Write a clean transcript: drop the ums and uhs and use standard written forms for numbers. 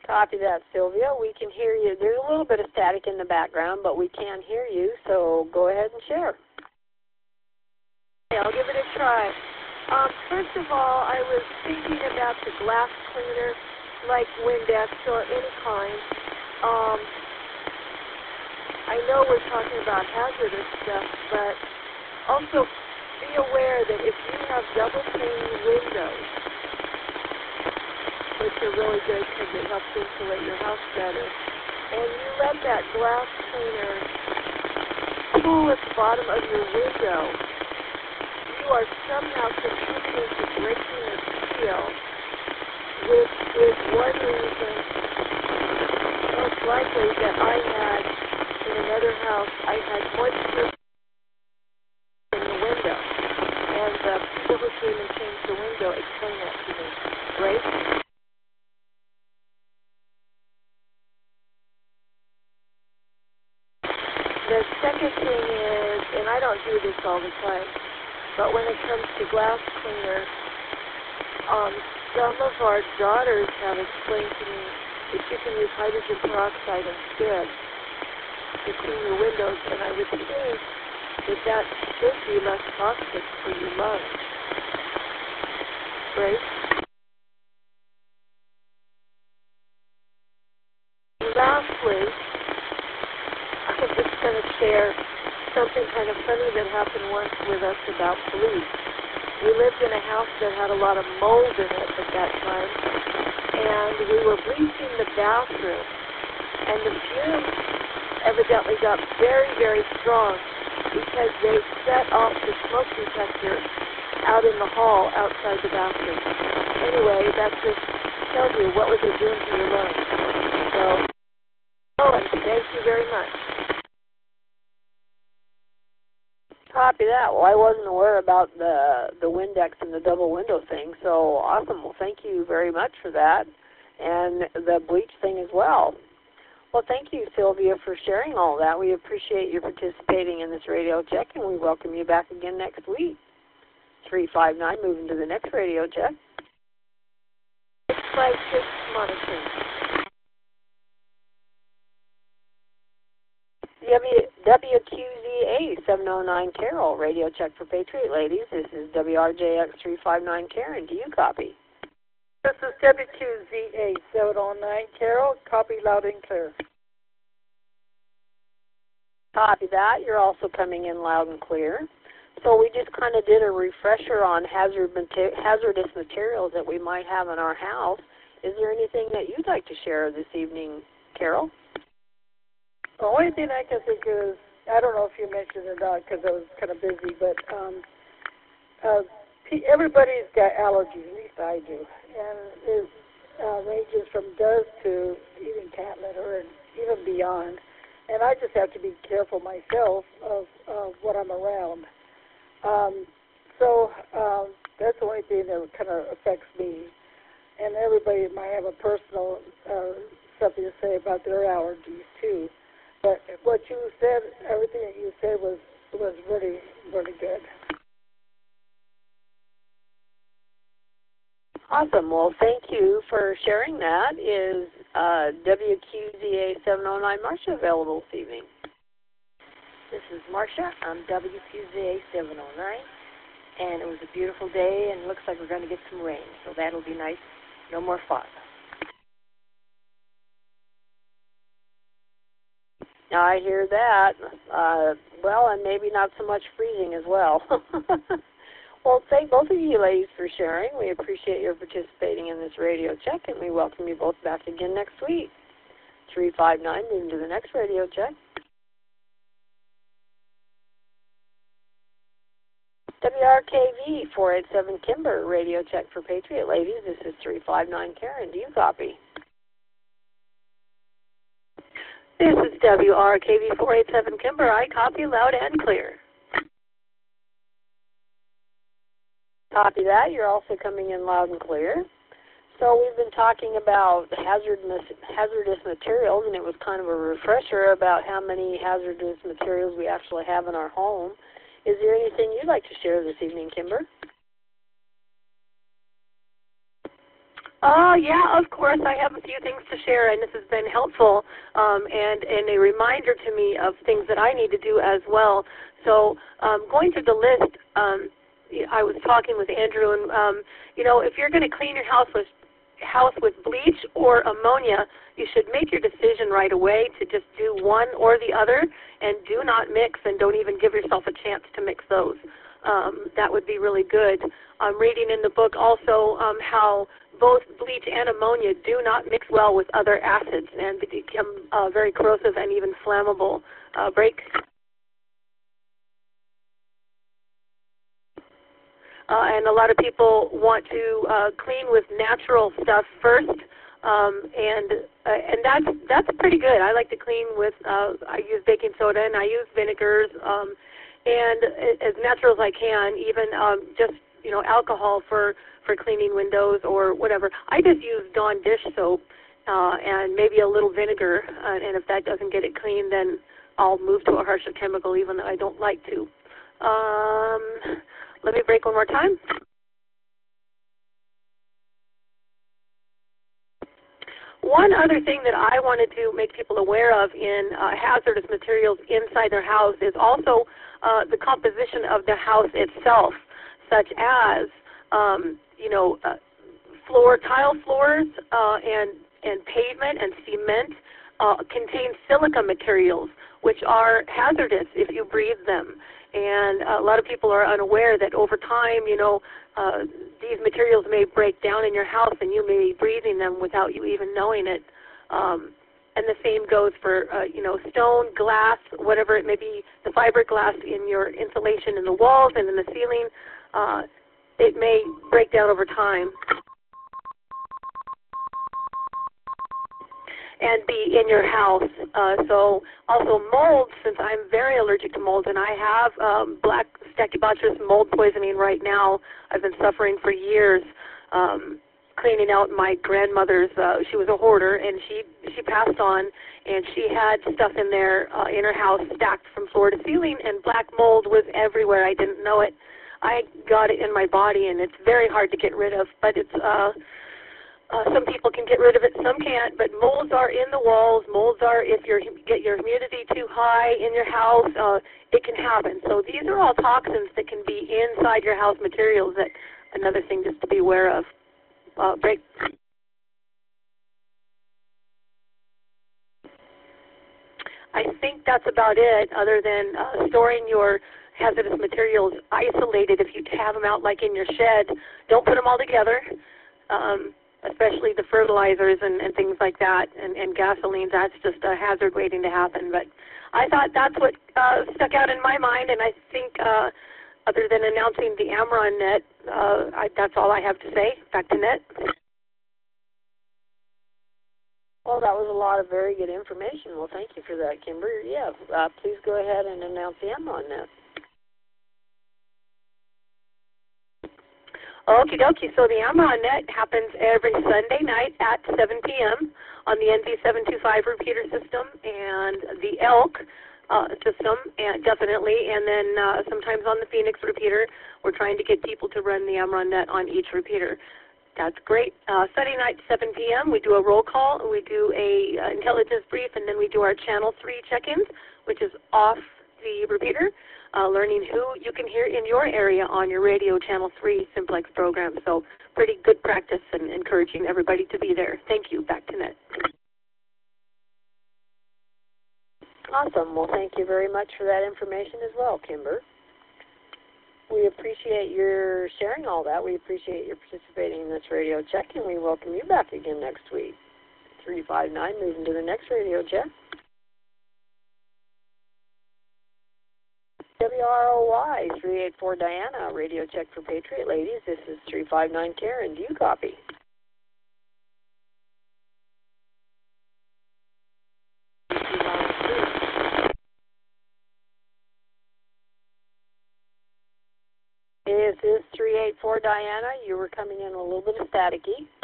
Copy that, Sylvia. We can hear you. There's a little bit of static in the background, but we can hear you, so go ahead and share. Okay, I'll give it a try. First of all, I was thinking about the glass cleaner, like Windex or any kind. I know we're talking about hazardous stuff, but also be aware that if you have double-pane windows, which are really good because it helps insulate your house better, and you let that glass cleaner cool at the bottom of your window, you are somehow contributing to breaking the seal, which is one reason, most likely, that I had in another house, I had moisture in the window, and the people who came and changed the window explained that to me. Right? The second thing is, and I don't do this all the time, but when it comes to glass cleaner, some of our daughters have explained to me that you can use hydrogen peroxide instead to clean your windows, and I would think that should be less toxic for your lungs. Right? Lastly, I'm just going to share something kind of funny that happened once with us about bleach. We lived in a house that had a lot of mold in it at that time, and we were bleaching the bathroom, and the fumes evidently got very, very strong because they set off the smoke detector out in the hall outside the bathroom. Anyway, that just tells you what was it doing to your lungs. So, and thank you very much. Copy that. Well, I wasn't aware about the Windex and the double window thing, so awesome. Well, thank you very much for that, and the bleach thing as well. Well, thank you, Sylvia, for sharing all that. We appreciate your participating in this radio check, and we welcome you back again next week. 359, moving to the next radio check. 656, monitoring. WQZA 709 Carol, radio check for Patriot Ladies. This is WRJX 359 Karen. Do you copy? This is WQZA 709 Carol. Copy loud and clear. Copy that. You're also coming in loud and clear. So we just kind of did a refresher on hazardous materials that we might have in our house. Is there anything that you'd like to share this evening, Carol? The only thing I can think is, I don't know if you mentioned it or not because I was kind of busy, but everybody's got allergies, at least I do. And it ranges from dust to even cat litter and even beyond. And I just have to be careful myself of what I'm around. So that's the only thing that kind of affects me. And everybody might have a personal something to say about their allergies too. But what you said, everything that you said was really, really good. Awesome. Well, thank you for sharing that. Is WQZA 709 Marcia available this evening? This is Marcia. I'm WQZA 709, and it was a beautiful day, and it looks like we're going to get some rain, so that'll be nice. No more fog. Now, I hear that. Well, and maybe not so much freezing as well. Well, thank both of you ladies for sharing. We appreciate your participating in this radio check, and we welcome you both back again next week. 359, moving to the next radio check. WRKV 487 Kimber, radio check for Patriot Ladies. This is 359 Karen. Do you copy? This is WRKV 487 Kimber. I copy loud and clear. Copy that. You're also coming in loud and clear. So we've been talking about hazardous materials, and it was kind of a refresher about how many hazardous materials we actually have in our home. Is there anything you'd like to share this evening, Kimber? Oh, yeah, of course. I have a few things to share, and this has been helpful and a reminder to me of things that I need to do as well. So going through the list, I was talking with Andrew, and, if you're going to clean your house with bleach or ammonia, you should make your decision right away to just do one or the other, and do not mix, and don't even give yourself a chance to mix those. That would be really good. I'm reading in the book also how both bleach and ammonia do not mix well with other acids, and they become very corrosive and even flammable. And a lot of people want to clean with natural stuff first, and that's pretty good. I like to clean with I use baking soda and I use vinegars, and as natural as I can. Even just alcohol for cleaning windows or whatever. I just use Dawn dish soap and maybe a little vinegar, and if that doesn't get it clean, then I'll move to a harsher chemical, even though I don't like to. Let me break one more time. One other thing that I wanted to make people aware of in hazardous materials inside their house is also the composition of the house itself, such as tile floors and pavement and cement contain silica materials, which are hazardous if you breathe them. And a lot of people are unaware that over time, these materials may break down in your house, and you may be breathing them without you even knowing it. And the same goes for, stone, glass, whatever it may be, the fiberglass in your insulation in the walls and in the ceiling. It may break down over time and be in your house. So also molds, since I'm very allergic to molds, and I have black Stachybotrys mold poisoning right now. I've been suffering for years, cleaning out my grandmother's. She was a hoarder, and she passed on, and she had stuff in there in her house stacked from floor to ceiling, and black mold was everywhere. I didn't know it. I got it in my body, and it's very hard to get rid of, but it's some people can get rid of it, some can't, but molds are in the walls. Molds are, if you get your humidity too high in your house, it can happen. So these are all toxins that can be inside your house materials. That another thing just to be aware of. Break. I think that's about it, other than storing your hazardous materials isolated. If you have them out like in your shed, don't put them all together. Especially the fertilizers and things like that, and gasoline. That's just a hazard waiting to happen. But I thought that's what stuck out in my mind, and I think other than announcing the Amron Net, that's all I have to say. Back to Net. Well, that was a lot of very good information. Well, thank you for that, Kimber. Yeah, please go ahead and announce the Amron Net. Okie dokie. So the Amron Net happens every Sunday night at 7 p.m. on the NV725 repeater system and the ELK system, and definitely, and then sometimes on the Phoenix repeater. We're trying to get people to run the Amron Net on each repeater. That's great. Sunday night, 7 p.m., we do a roll call, we do a intelligence brief, and then we do our Channel 3 check-ins, which is off the repeater, learning who you can hear in your area on your radio Channel 3 Simplex program. So pretty good practice, and encouraging everybody to be there. Thank you. Back to Net. Awesome. Well, thank you very much for that information as well, Kimber. We appreciate your sharing all that. We appreciate your participating in this radio check, and we welcome you back again next week. 359, moving to the next radio check. WROY 384 Diana, radio check for Patriot Ladies. This is 359 Karen. Do you copy? This is 384 Diana. You were coming in a little bit staticky.